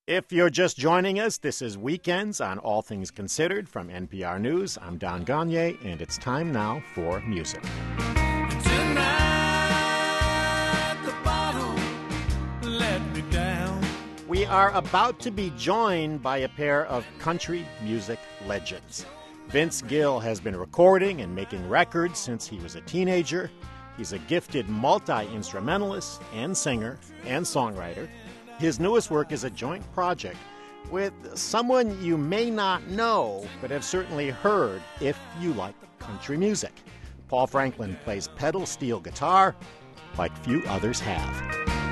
If you're just joining us, this is Weekends on All Things Considered from NPR News. I'm Don Gagné, and it's time now for music. Tonight, the bottle let me down. We are about to be joined by a pair of country music legends. Vince Gill has been recording and making records since he was a teenager. He's a gifted multi-instrumentalist and singer and songwriter. His newest work is a joint project with someone you may not know, but have certainly heard if you like country music. Paul Franklin plays pedal steel guitar like few others have.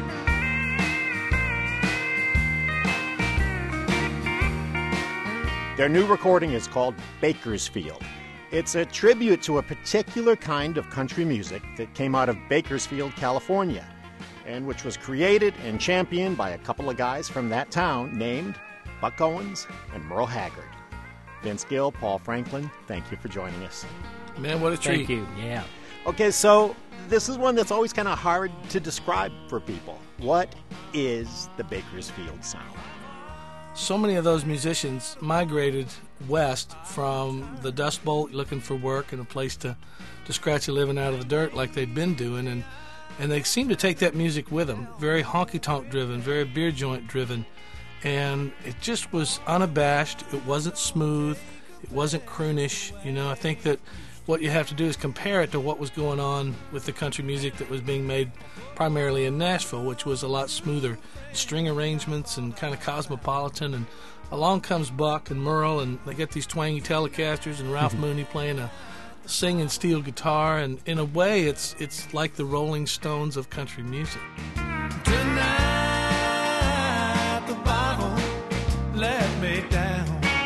Their new recording is called Bakersfield. It's a tribute to a particular kind of country music that came out of Bakersfield, California, and which was created and championed by a couple of guys from that town named Buck Owens and Merle Haggard. Vince Gill, Paul Franklin, thank you for joining us. Man, what a treat. Thank you, yeah. Okay, so this is one that's always kind of hard to describe for people. What is the Bakersfield sound? So many of those musicians migrated west from the Dust Bowl looking for work and a place to scratch a living out of the dirt like they'd been doing, and they seemed to take that music with them, very honky-tonk driven, very beer joint driven, and it just was unabashed. It wasn't smooth. It wasn't croonish. You know, I think that what you have to do is compare it to what was going on with the country music that was being made primarily in Nashville, which was a lot smoother, string arrangements and kind of cosmopolitan, and along comes Buck and Merle, and they get these twangy Telecasters and Ralph Mooney playing a singing steel guitar, and in a way it's like the Rolling Stones of country music. Tonight, the bottle let me down.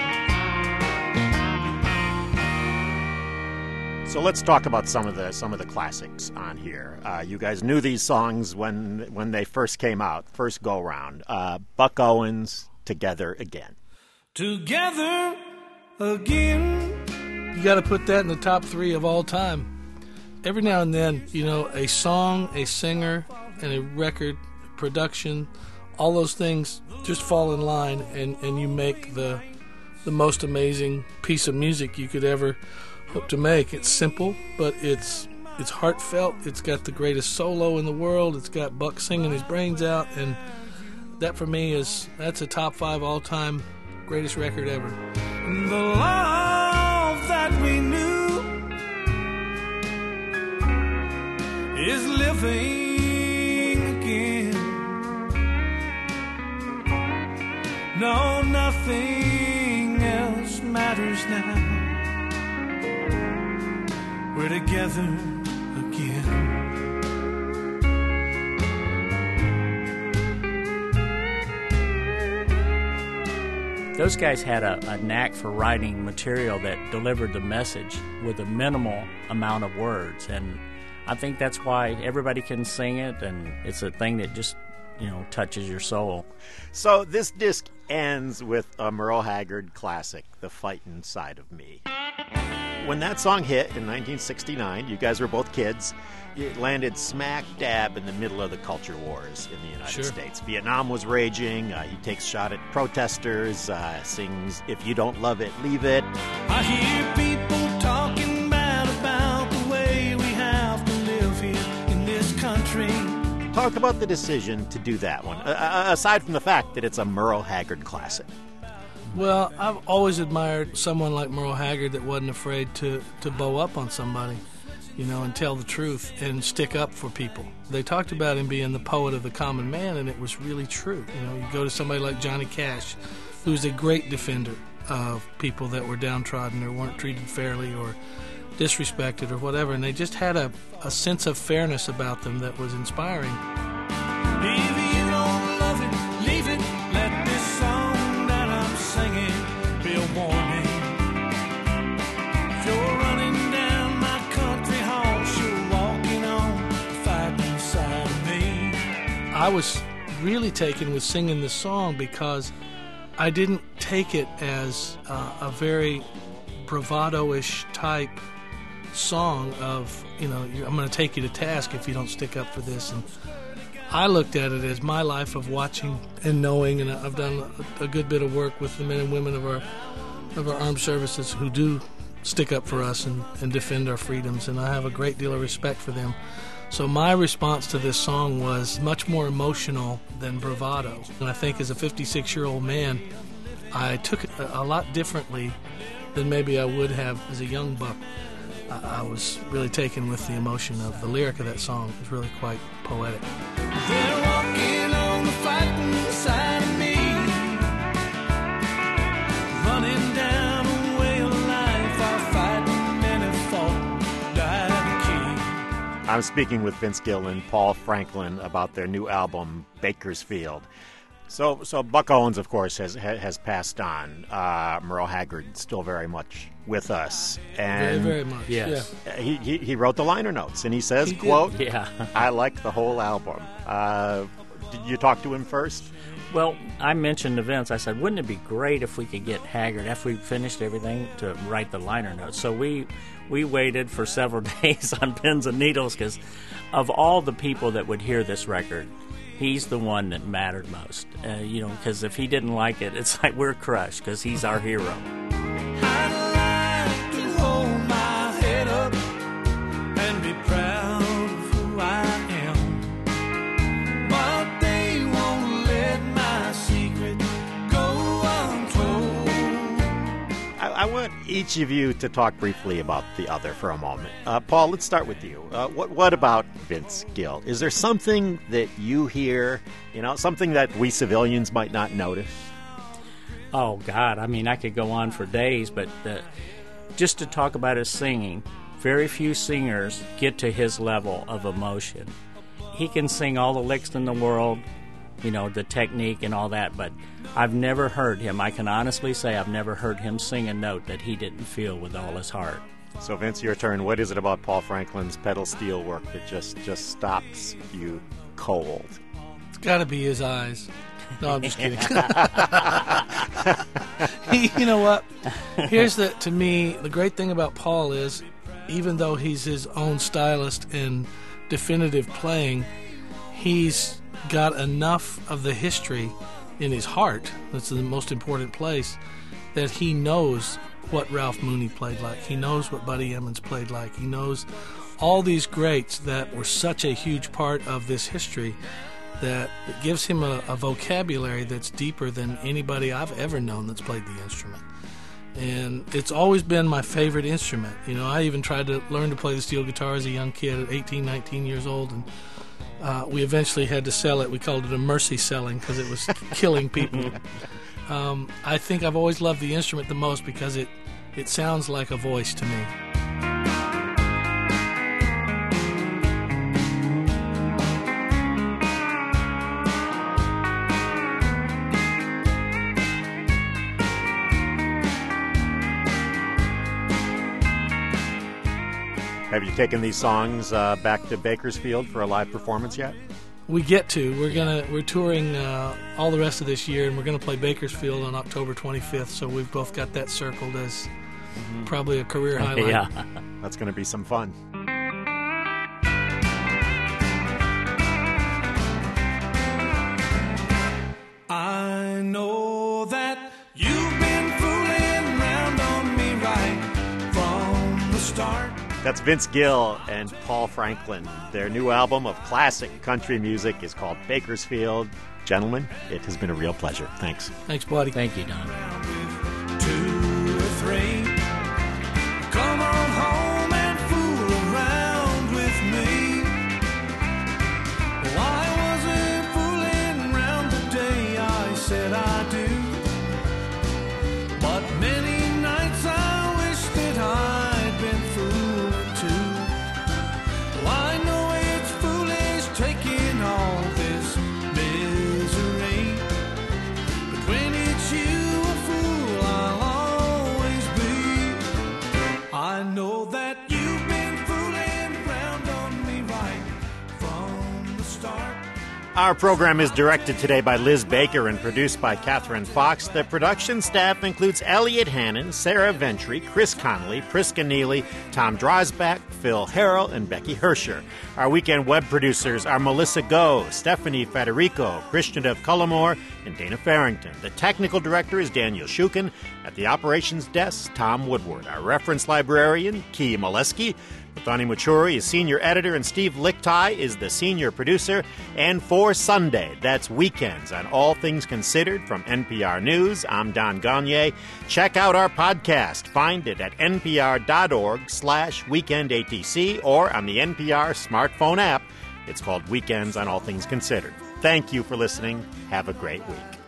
So let's talk about some of the classics on here. You guys knew these songs when they first came out, first go round. Buck Owens, Together Again. Together again. You got to put that in the top 3 of all time. Every now and then, you know, a song, a singer, and a record, production, all those things just fall in line, and you make the most amazing piece of music you could ever hope to make. It's simple, but it's heartfelt. It's got the greatest solo in the world. It's got Buck singing his brains out, and that for me that's a top 5 all-time greatest record ever. The love that we knew is living again. No, nothing else matters now. We're together again. Those guys had a knack for writing material that delivered the message with a minimal amount of words, and I think that's why everybody can sing it, and it's a thing that just, you know, touches your soul. So this disc ends with a Merle Haggard classic, The Fightin' Side of Me. When that song hit in 1969, you guys were both kids. It landed smack dab in the middle of the culture wars in the United States. Vietnam was raging. He takes shot at protesters, sings, "If you don't love it, leave it." I hear people talking bad about the way we have to live here in this country. Talk about the decision to do that one, aside from the fact that it's a Merle Haggard classic. Well, I've always admired someone like Merle Haggard that wasn't afraid to bow up on somebody, you know, and tell the truth and stick up for people. They talked about him being the poet of the common man, and it was really true. You know, you go to somebody like Johnny Cash, who's a great defender of people that were downtrodden or weren't treated fairly or disrespected or whatever, and they just had a sense of fairness about them that was inspiring. If you don't love it, leave it. Let this song that I'm singing be a warning. If you're running down my country horse, you're walking on the fighting side of me. I was really taken with singing this song because I didn't take it as a very bravado-ish type song of, you know, I'm going to take you to task if you don't stick up for this. And I looked at it as my life of watching and knowing, and I've done a good bit of work with the men and women of our armed services who do stick up for us and defend our freedoms, and I have a great deal of respect for them. So my response to this song was much more emotional than bravado. And I think as a 56-year-old man, I took it a lot differently than maybe I would have as a young buck. I was really taken with the emotion of the lyric of that song. It's really quite poetic. They're walking on the fighting side of me, running down a way of life. Our fighting men have fought, died to keep. I'm speaking with Vince Gill and Paul Franklin about their new album, Bakersfield. So Buck Owens, of course, has passed on. Merle Haggard still very much with us, and very, very much. Yes. Yeah. he wrote the liner notes, and he says, "quote Yeah. I like the whole album." Did you talk to him first? Well, I mentioned to Vince, I said, wouldn't it be great if we could get Haggard, after we finished everything, to write the liner notes? So we waited for several days on pins and needles, because of all the people that would hear this record, he's the one that mattered most. Because if he didn't like it, it's like we're crushed, because he's our hero. I'd like to hold my head up and be proud of who I am, but they won't let my secret go untold. I want each of you to talk briefly about the other for a moment. Paul, let's start with you. What about Vince Gill? Is there something that you hear, something that we civilians might not notice? Oh, God, I could go on for days, but just to talk about his singing, very few singers get to his level of emotion. He can sing all the licks in the world, the technique and all that, but I've never heard him, I can honestly say I've never heard him sing a note that he didn't feel with all his heart. So, Vince, your turn. What is it about Paul Franklin's pedal steel work that just stops you cold? It's got to be his eyes. No, I'm just kidding. You know what? To me, the great thing about Paul is, even though he's his own stylist and definitive playing, he's got enough of the history in his heart, that's the most important place, that he knows what Ralph Mooney played like. He knows what Buddy Emmons played like. He knows all these greats that were such a huge part of this history, that it gives him a vocabulary that's deeper than anybody I've ever known that's played the instrument. And it's always been my favorite instrument. I even tried to learn to play the steel guitar as a young kid at 18, 19 years old, and we eventually had to sell it. We called it a mercy selling because it was killing people. I think I've always loved the instrument the most because it sounds like a voice to me. Have you taken these songs back to Bakersfield for a live performance yet? We get to. We're touring all the rest of this year, and we're gonna play Bakersfield on October 25th. So we've both got that circled as probably a career highlight. Yeah, That's going to be some fun. I know that you've been fooling around on me right from the start. That's Vince Gill and Paul Franklin. Their new album of classic country music is called Bakersfield. Gentlemen, it has been a real pleasure. Thanks. Thanks, buddy. thank you, Don. Two or three, come on home and fool around with me. Well, I wasn't fooling around today, I said I do. But many nights I wish that I'd been fooled too. Well, I know it's foolish taking all this misery, but when it's you, a fool I'll always be. I know that you've been fooling around on me right from the start. Our program is directed today by Liz Baker and produced by Catherine Fox. The production staff includes Elliot Hannon, Sarah Ventry, Chris Connolly, Priska Neely, Tom Drosbach, Phil Harrell, and Becky Hersher. Our weekend web producers are Melissa Goh, Stephanie Federico, Christian F. Cullimore, and Dana Farrington. The technical director is Daniel Shukin. At the operations desk, Tom Woodward. Our reference librarian, Key Molesky. Bethany Machuri is senior editor, and Steve Lichtai is the senior producer. And for Sunday, that's Weekends on All Things Considered from NPR News, I'm Don Gagné. Check out our podcast. Find it at npr.org/weekendatc or on the NPR smartphone app. It's called Weekends on All Things Considered. Thank you for listening. Have a great week.